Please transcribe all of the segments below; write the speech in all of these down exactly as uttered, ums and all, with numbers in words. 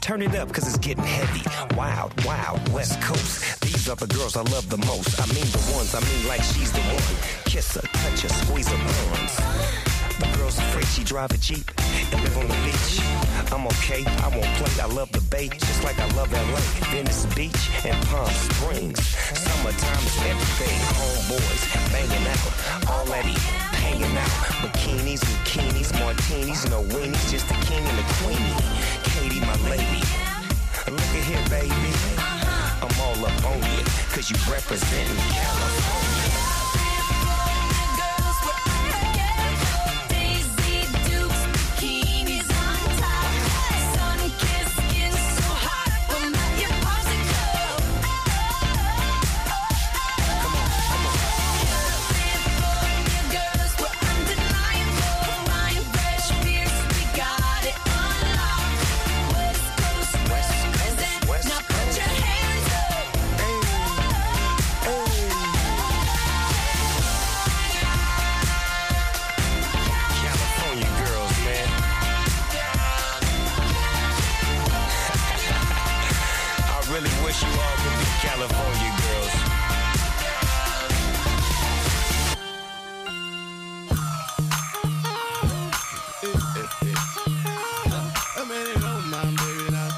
Turn it up, cause it's getting heavy. Wild, wild, West Coast. These are the girls I love the most. I mean the ones, I mean like she's the one. Kiss her, touch her, squeeze her buns. The girl's afraid she drive a Jeep and live on the beach. I'm okay, I won't play, I love the bay, just like I love L A, Venice Beach, and Palm Springs. Summertime is everything, homeboys banging out, already hanging out. Bikinis, bikinis, martinis, no weenies, just the king and the queenie. Katie, my lady, look at here, baby. I'm all up on you, cause you representing California. California girls. A baby don't mind, baby, now.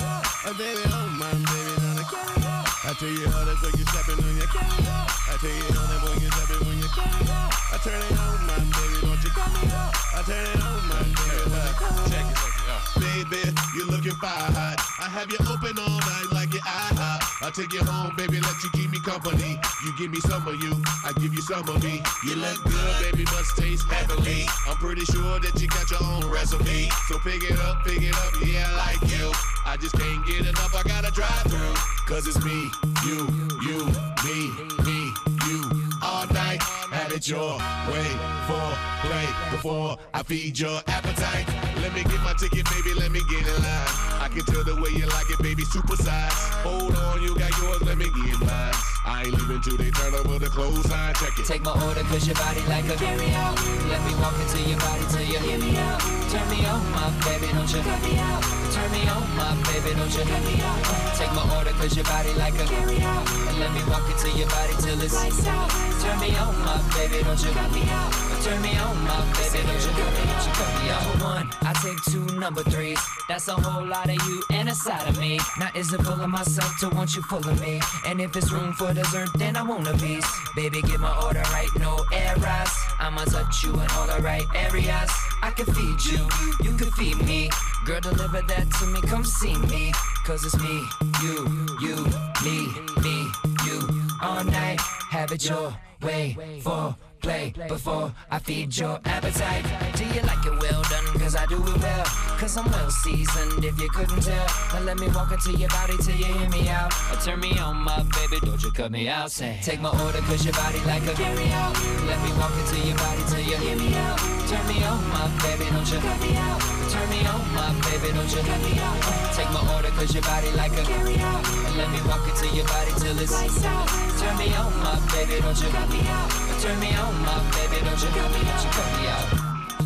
A baby don't mind, baby, now. I tell you how that's when you stepping when you can. I tell you how that when you stepping when you can. I turn it on, man, baby, don't you cut me off. I turn it on, man, baby, check it, check it out. Baby, you looking fire hot. I have you open all night like your IHOP. I'll take you home, baby, let you keep me company. You give me some of you, I give you some of me. You look good, baby, must taste heavenly. I'm pretty sure that you got your own recipe. So pick it up, pick it up, yeah, I like you. I just can't get enough, I gotta drive through. Cause it's me, you, you, me, me, you. All night, have it your way. For play, before I feed your appetite. Let me get my ticket, baby, let me get in line. I can tell the way you like it, baby, super size. Hold on, you got yours, let me get mine. I ain't leaving till they turn over the clothes sign, check it. Take my order, cause your body like a carry-out. Let me walk into your body till you hear me out. Turn me on, my baby, don't you cut me out. Turn me on, my baby, don't you cut me out. Take my order, cause your body like a carry-out. And let me walk into your body till it's lights out. Turn me on, my baby, don't you cut me out. Turn me on, my baby, don't you cut me out. You cut me out. Number one, I take two number threes. That's a whole lot of you and a side of me. Now is it full of myself to want you full of me? And if it's room for dessert, then I want a piece. Baby, get my order right, no errors. I'ma touch you in all the right areas. I can feed you, you can feed me. Girl, deliver that to me, come see me. Cause it's me, you, you, me, me, you. All night, have it your way. For play before I feed your appetite. Do you like it well done? Cause I do it well. Cause I'm well seasoned if you couldn't tell. Now let me walk into your body till you hear me out. Or turn me on, my baby, don't you cut me out. Say, take my order cause your body like a carry out. Let me walk into your body till you hear me out. Turn me on, my baby, don't you cut me out. Turn me on, my baby, don't you cut me out. Take my order cause your body like a carry out. And let me walk into your body till it's lights out. Turn me on, my baby, don't you cut me out. Turn me on, my baby, don't you cut me out. You cut me out.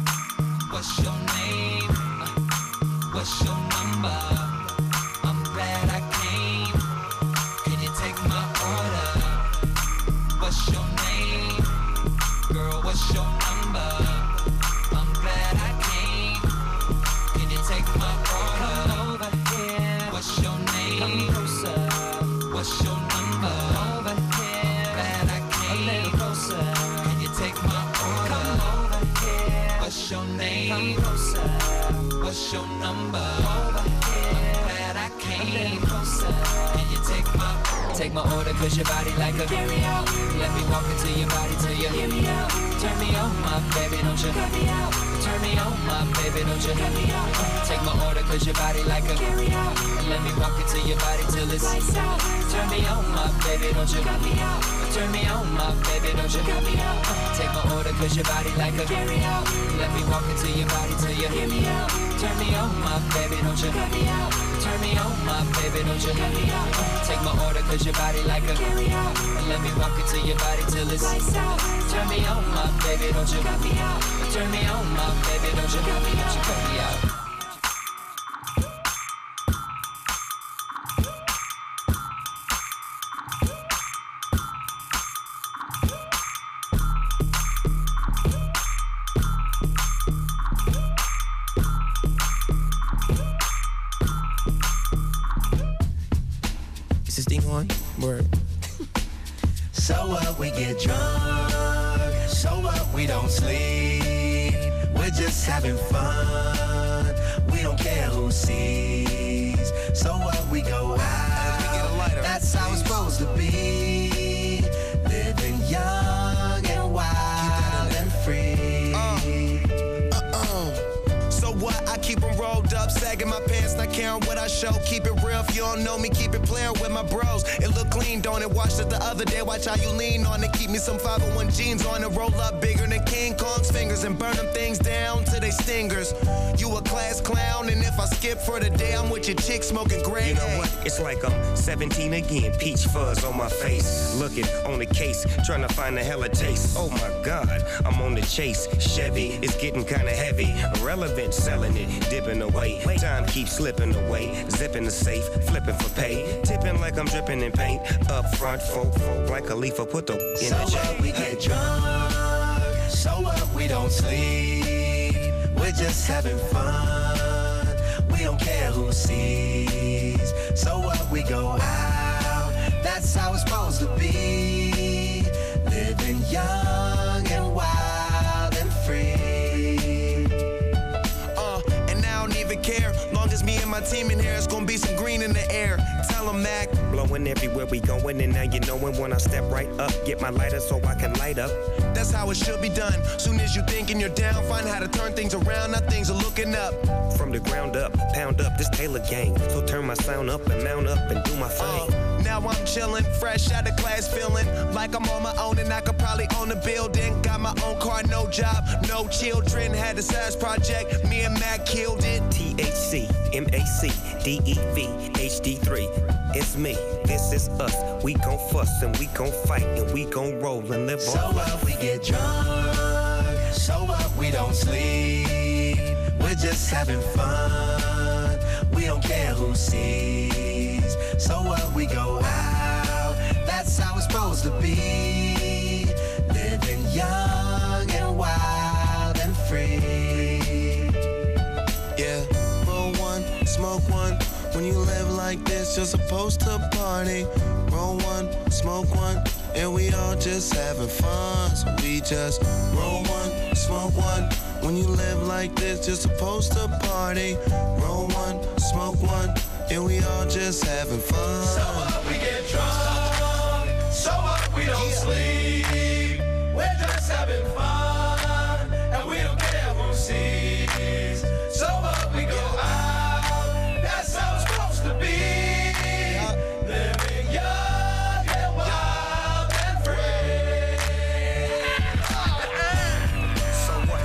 What's your name? What's your number? I'm glad I came. Can you take my order? What's your name? Girl, what's your number? I'm glad I came. Can you take my order? Come over here. What's your name? Come closer. What's your number? Over here. Glad I came. A little closer. Can you take my order? Come over here. What's your name? Come closer. What's your number? Over here. I'm glad I came. A little closer. Can you take my order? Take my order cause your body like a carry out. Let me walk into your body till you hear me out. Turn me on, my baby, don't you cut me out. Turn me on, my baby, don't you cut me out. Take my order cause your body like a carry out. And let me walk into your body till it's lights out. Turn me on, my baby, don't you cut me out. Turn me on, my baby, don't you cut me out. Take my order cause your body like a carry out. Let me walk into your body till you hear me out. Turn me on, my baby, don't you cut me out. Turn me on, my baby, don't you cut me out. Take my order cause your body like a carry out. And let me walk into your body till it's lights out. Turn me on, my baby, don't you cut me out. Turn me on, my baby, don't you cut me out. You cut me out. Word. So what, we get drunk. So what, we don't sleep. We're just having fun. We don't care who sees. So what, we go out. That's how it's supposed to be. Living young and wild and free. Uh, uh-uh. So what, I keep them rolled up, sagging my pants, not caring what I show. Keep it real, if you don't know me, keep it playing with my bros. It look clean, don't it? Watched it the other day, watch how you lean on it. Keep me some five oh one jeans on it, roll up bigger than King Kong's fingers and burn them things down to they stingers. You a class clown, and if I skip for the day, I'm with your chick smoking gray. You know what? It's like I'm seventeen again, peach fuzz on my face. Looking on the case, trying to find a hella taste. Oh my God, I'm on the chase. Chevy, it's getting kinda heavy. Irrelevant, selling it, dipping away. Time keeps slipping away. Zipping the safe, flipping for pay. Tipping like I'm dripping in paint. Up front, folk, folk, like a leaf, put the in So the J. what, we get drunk. So what, we don't sleep. We're just having fun. We don't care who sees. So what, we go out. That's how it's supposed to be. Living young and wild and free. Uh, and I don't even care. Long as me and my team in here, it's gonna be some green in the air. Tell 'em, Mac. Blowing everywhere we going, and now you knowin' when I step right up. Get my lighter so I can light up. That's how it should be done. Soon as you thinking you're down, find how to turn things around. Now things are looking up. From the ground up, pound up this Taylor gang. So turn my sound up and mount up and do my thing. Uh, now I'm chillin', fresh out of class, feeling like I'm on my own and I could probably own a building. Got my own car, no job, no children. Had a size project, me and Mac killed it. T H C, M A C, D E V, H D three. It's me, this is us. We gon' fuss and we gon' fight and we gon' roll and live So on. what, we get drunk. So what, we don't sleep. We're just having fun. We don't care who sees. So what, we go out. That's how it's supposed to be. Living young and wild and free. Yeah, roll one, smoke one. When you live like this, you're supposed to party. Roll one, smoke one, and we all just having fun. So we just roll one, smoke one. When you live like this, you're supposed to party. Roll one, smoke one, and we all just having fun. So what, we get drunk. So what, we don't yeah. sleep. We're just having fun, and we don't care who sees. So what, we go out. That's how it's supposed to be. Living young and wild and free. So what?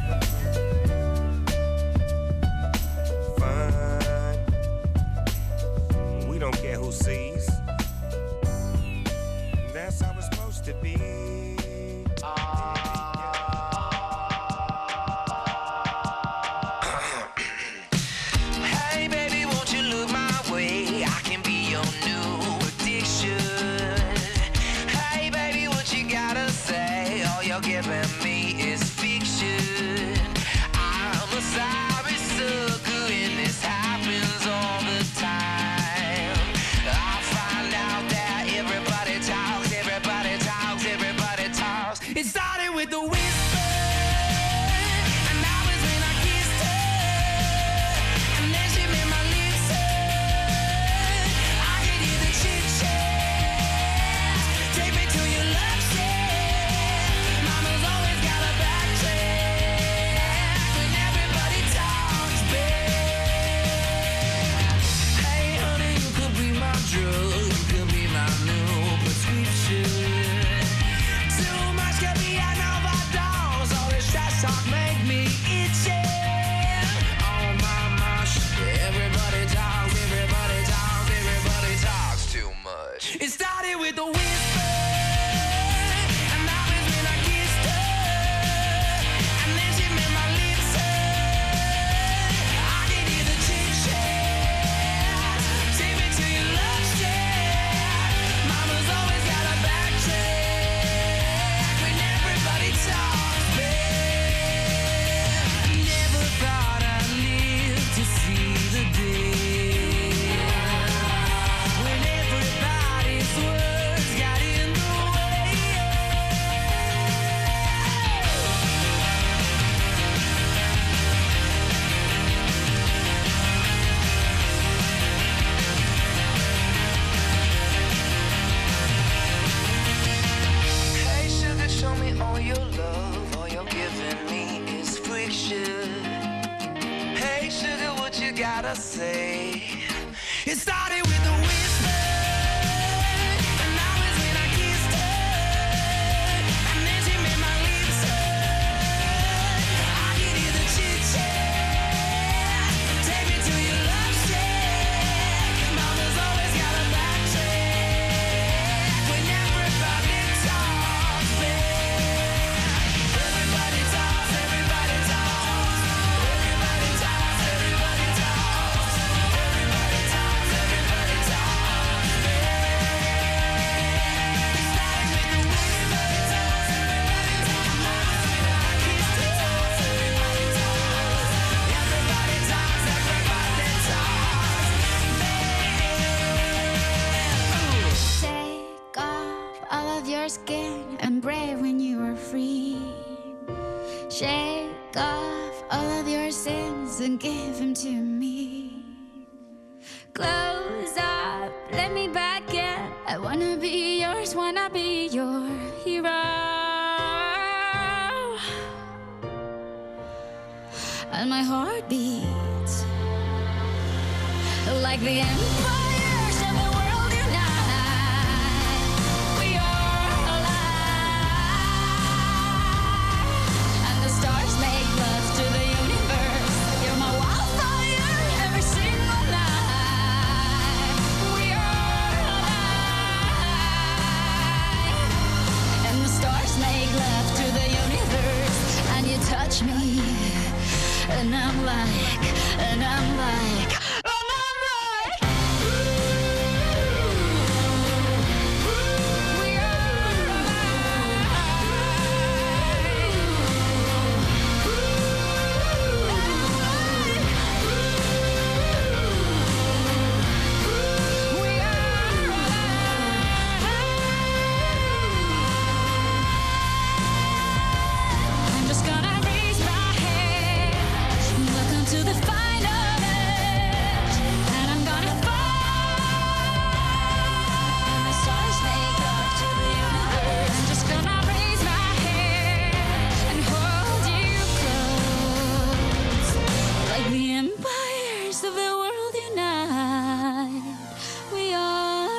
Fun. We don't care who sees. That's how it's supposed to be. Hey baby, won't you look my way? I can be your new addiction. Hey baby, what you gotta say? All you're giving me is fiction. I'm a sorry sucker and this happens all the time. I find out that everybody talks, everybody talks, everybody talks. It started with the whisper, and now it's when I kissed her. And then she made my lips hurt. I could hear the chit-chat. Take me to your love shack. Mama's always got a backtrack when everybody talks back. Hey honey, you could be my drug. You could be my new prescription. Too much could be an overdose. All this trash talk make me itchy. Oh my gosh, everybody talks, everybody talks, everybody talks too much. It started with the whisper, and now it's when I kissed her, and then she made my lips hurt. I can hear the chit-chat. Take me to your love shack. Mama's always got a backtrack when everybody talks back. Never thought I'd live to see the day when everybody's gotta say. It started with a whisper, and that was when I kissed her, and then she made my lips hurt. I could hear the chit-chat, take me to your love shack. Mama's always got a back track when everybody talks back. Everybody talks, everybody talks, everybody talks, everybody talks, everybody talks, everybody talks back. Starting with the whisper, talks, everybody talks. Mama's when I kissed her, talks, everybody talks. Everybody talks, everybody talks. Take off all of your skin and brave when you are free. Shake off all of your sins and give them to me. Close up, let me back in. I wanna be yours, wanna be your hero. And my heart beats like the empires of the world unite. We are alive, and the stars make love to the universe. You're my wildfire every single night. We are alive, and the stars make love to the universe. And you touch me, and I'm like, and I'm like, and I'm like, we are alive. We are alive. I'm just gonna raise my head, look onto the final edge, and I'm gonna fall. And the stars make love to the universe. I'm just gonna raise my head and hold you close, like the empires of the world unite. We are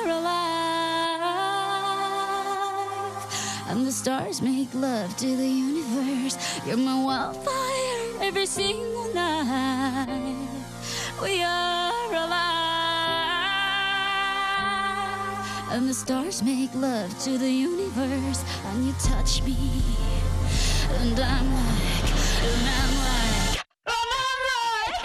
alive, and the stars make love to the universe. You're my wildfire every single night. We are alive, and the stars make love to the universe. And you touch me, and I'm like, and I'm like, and I'm like,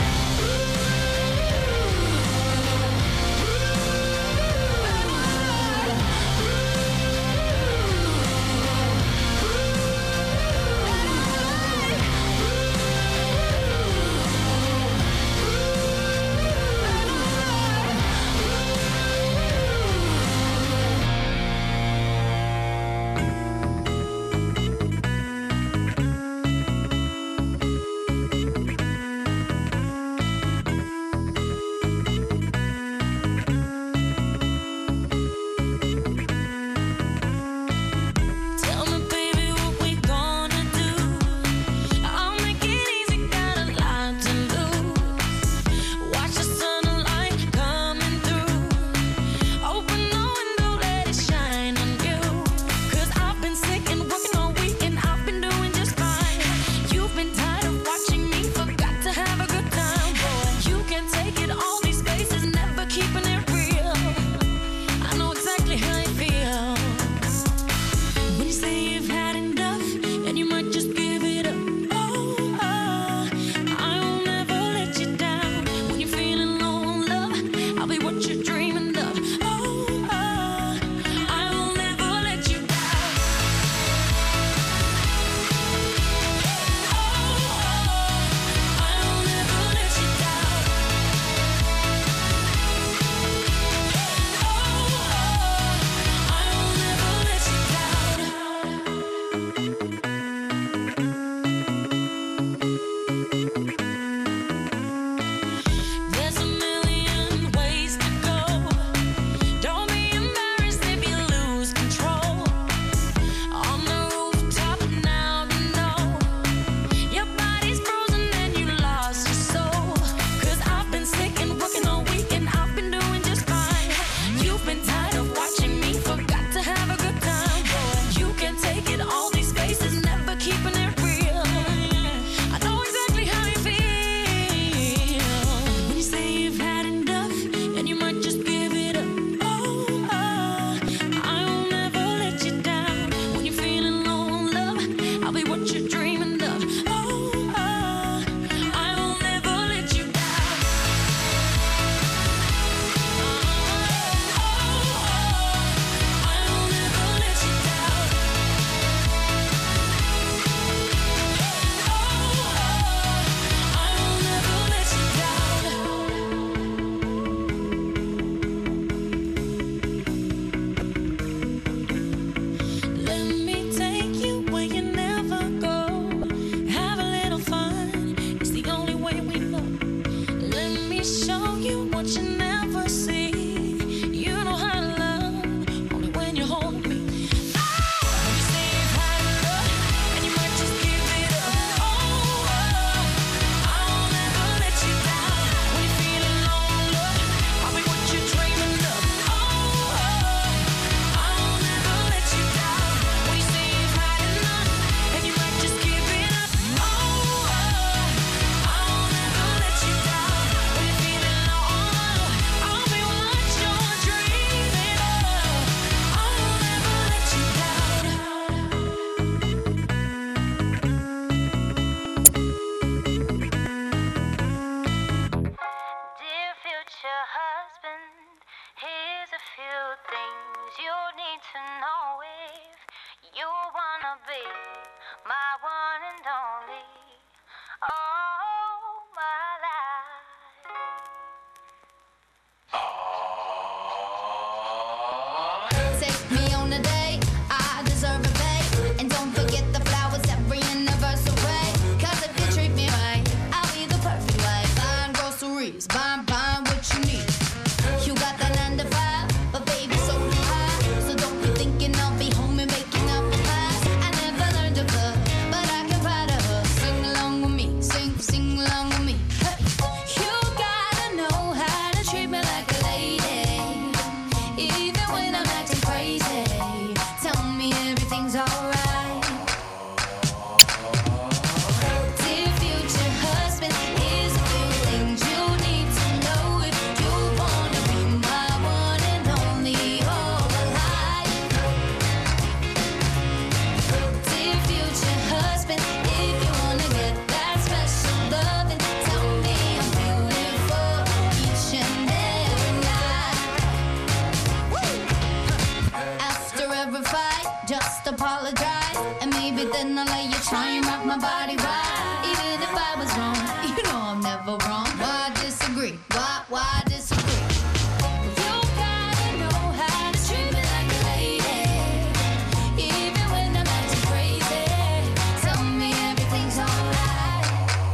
everybody right. Even if I was wrong, you know I'm never wrong. Why disagree? Why, why disagree? You gotta know how to treat me like a lady. Even when I'm acting crazy, tell me everything's alright.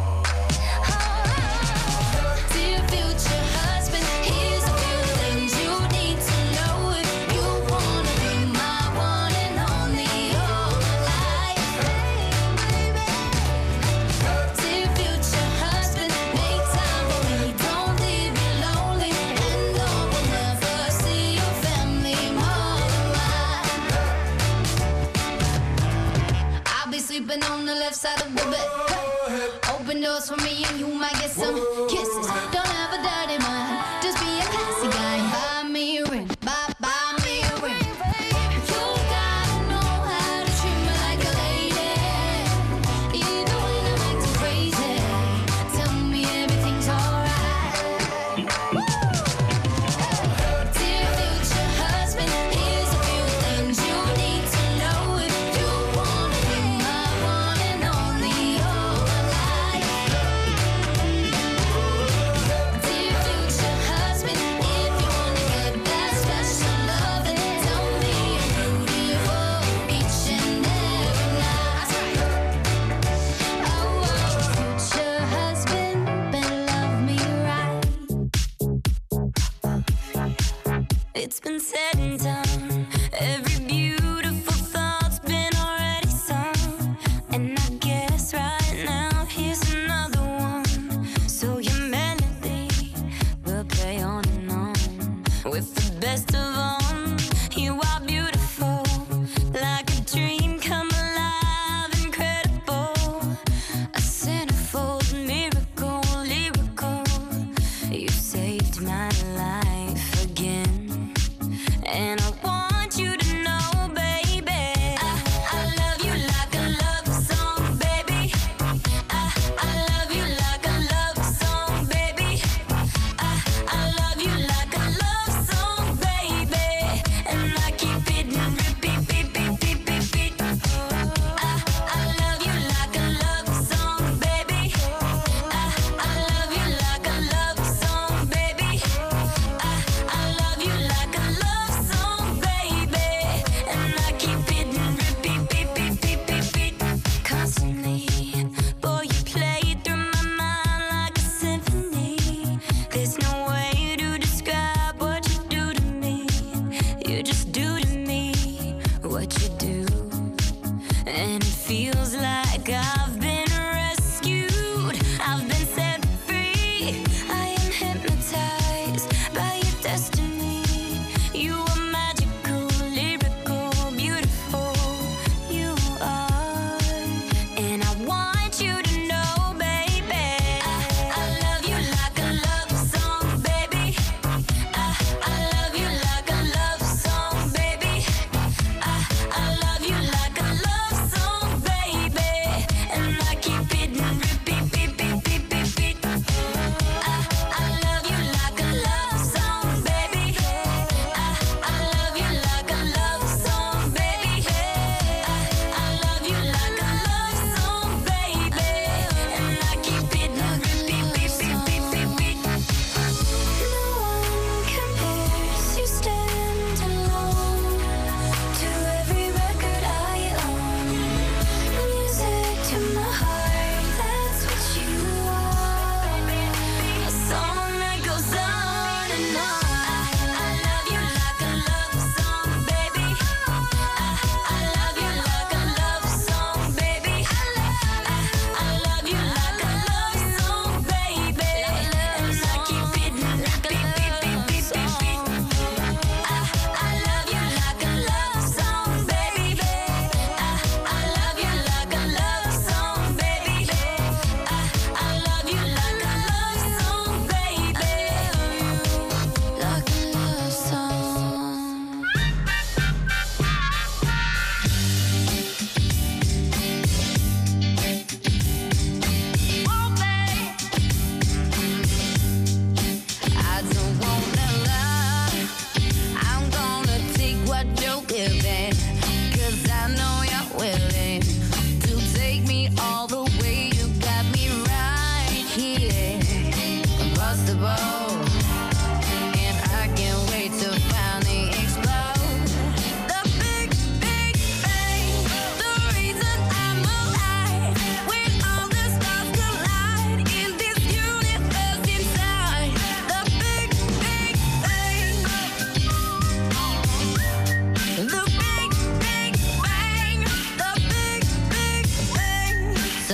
Oh, dear future husband, here's a few things you need to know if you wanna be my one and only all my life. Dear future husband, make time for me, don't leave me lonely, and no will never see your family more than mine. I'll be sleeping on the left side of the bed. Open doors for me and you might get some kisses. Don't have a dirty mind, just be a classy guy. Buy me a ring, buy, buy me a ring. You gotta know how to treat me like a lady. Even when I'm acting crazy, tell me everything's alright. Dear future husband, here's a few things you need to know if you wanna be my one and only all my life. Dear future husband, if you wanna get that special loving, tell me you're beautiful each and every night. Oh, future husband, better love me right. It's been said and done. Every beautiful thought's been already sung. And I guess right now here's another one. So your melody will play on and on. With the best of them, you are beautiful. Like a dream come alive, incredible. A centerfold miracle, lyrical. You saved my life again. And I want you to know, baby, I, I love you like a love song, baby. I, I love you like a love song, baby. I, I love you like a love song, baby.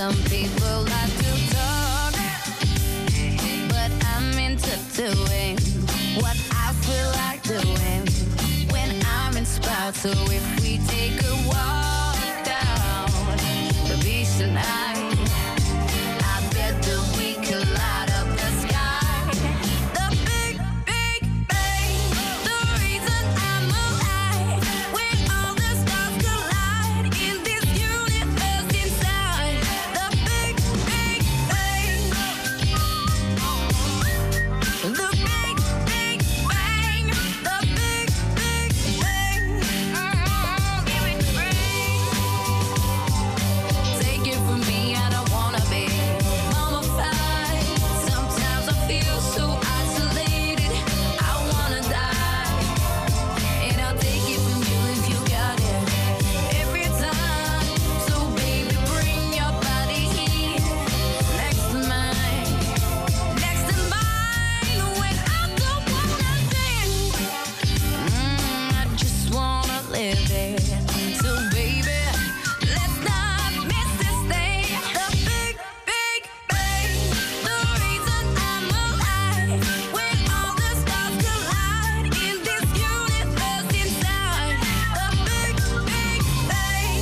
Some people like to talk, but I'm into doing what I feel like doing when I'm inspired. So if we take a walk down the beach tonight, I bet that we could light up the sky. The big, big bang, the reason I'm alive. When all the stars collide in this universe inside. The big, big bang. The big, big bang. The big, big bang. Mm-hmm. Give it rain. Take it from me, I don't wanna be mummified. Sometimes I feel so isolated, I wanna die. And I'll take it from you if you got it every time. So baby, bring your body here next to mine, next to mine. When I don't wanna think, mm, I just wanna live it. So baby, let's not miss this thing. The big, big bang, the reason I'm alive. When all the stars collide in this universe inside. The big, big bang.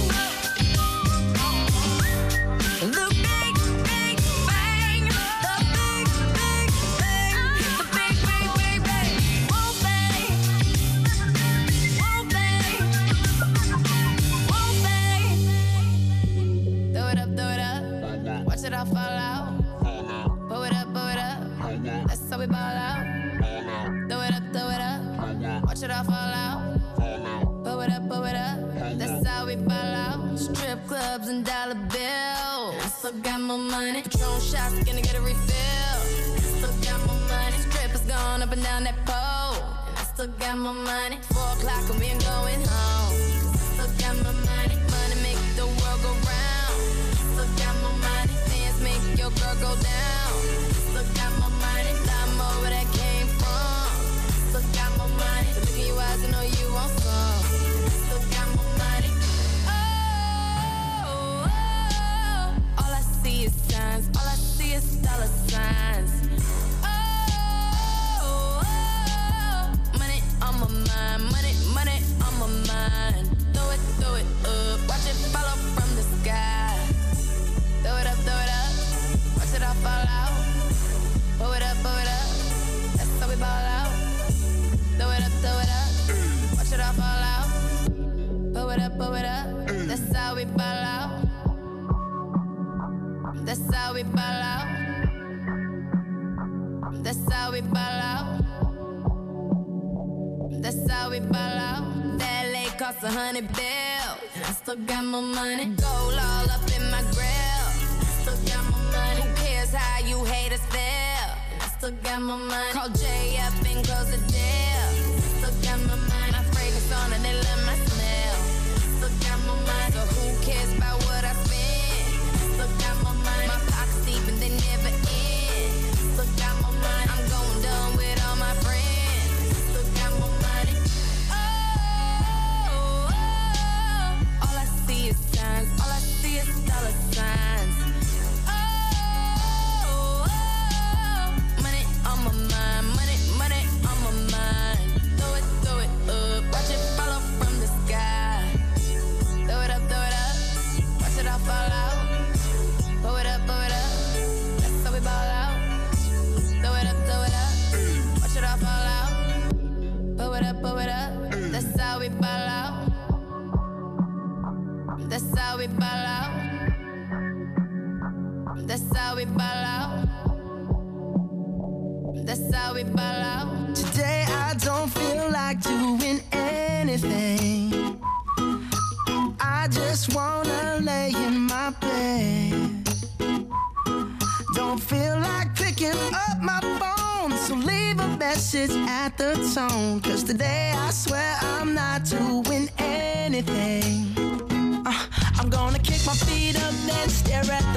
The big, big bang. The big, big bang. The big, big, big bang. Whoa, bang. Whoa, bang. Whoa, bang. Throw it up, throw it up. Watch it all fall out. Pull it up, pull it up. That's how we ball out. Throw it up, throw it up. Watch it all fall out. Pull it up, pull it up. That's how we ball out. Strip clubs and dollar bills. I still got more money. Patron shots, gonna get a refill. Still got more money. Strippers going up and down that pole. And I still got more money. Four o'clock and we ain't going home. 'Cause I still got more money. Money make the world go round. Still got more money. Dance make your girl go down. Still got more money. Lot more where that came from. Still got more money. Look in your eyes, I know you want some. Still got more money. Oh, oh, oh. All I see is signs. All I see is dollar signs. Oh, oh, oh. Money on my mind. Money, money on my mind. Throw it, throw it up. Watch it follow from the sky. Throw it up, throw it up. Watch it all fall out. Pull it up, pull it up. That's how we ball out. Throw it up, throw it up. Watch it all fall out. Pull it up, pull it up. That's how we ball out. That's how we ball out. That's how we ball out. That's how we ball out. That lake cost a hundred bills. I still got more money. Gold all up in my grill. Still got more money. Who cares how you haters feel? I still got more money. Call Jay up and close the deal. Still got more money. My fragrance on and they love my smell. Still got more money. So who cares about what I spend? Still got more money. My pockets deep and they never end. Still got more money. I'm going dumb with all my friends. Still got more money. Oh, oh, oh. All I see is signs. All I see is dollar signs. Oh, oh, oh. Money on my mind. Money, money on my mind. Throw it, throw it up. Watch it follow from the sky. Throw it up, throw it up. Watch it all fall out. Pull it up, pull it up. That's how we ball out. Throw it up, throw it up. Watch it all fall out. Pull it up, pull it up. That's how we ball out. That's how we ball out. That's how we ball out. That's how we ball out. Today I don't feel like doing anything. I just wanna lay in my bed. Don't feel like picking up my phone, so leave a message at the tone. 'Cause today I swear I'm not doing anything. uh, I'm gonna kick my feet up, then stare at the